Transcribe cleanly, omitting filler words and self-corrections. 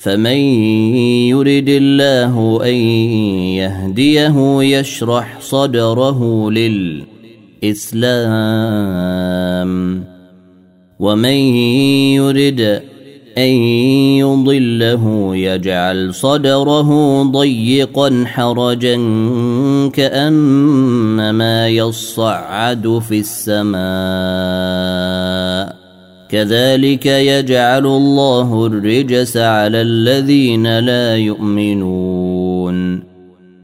فمن يرد الله أن يهديه يشرح صدره للإسلام ومن يرد أن يضله يجعل صدره ضيقا حرجا كأنما يصعد في السماء كذلك يجعل الله الرجس على الذين لا يؤمنون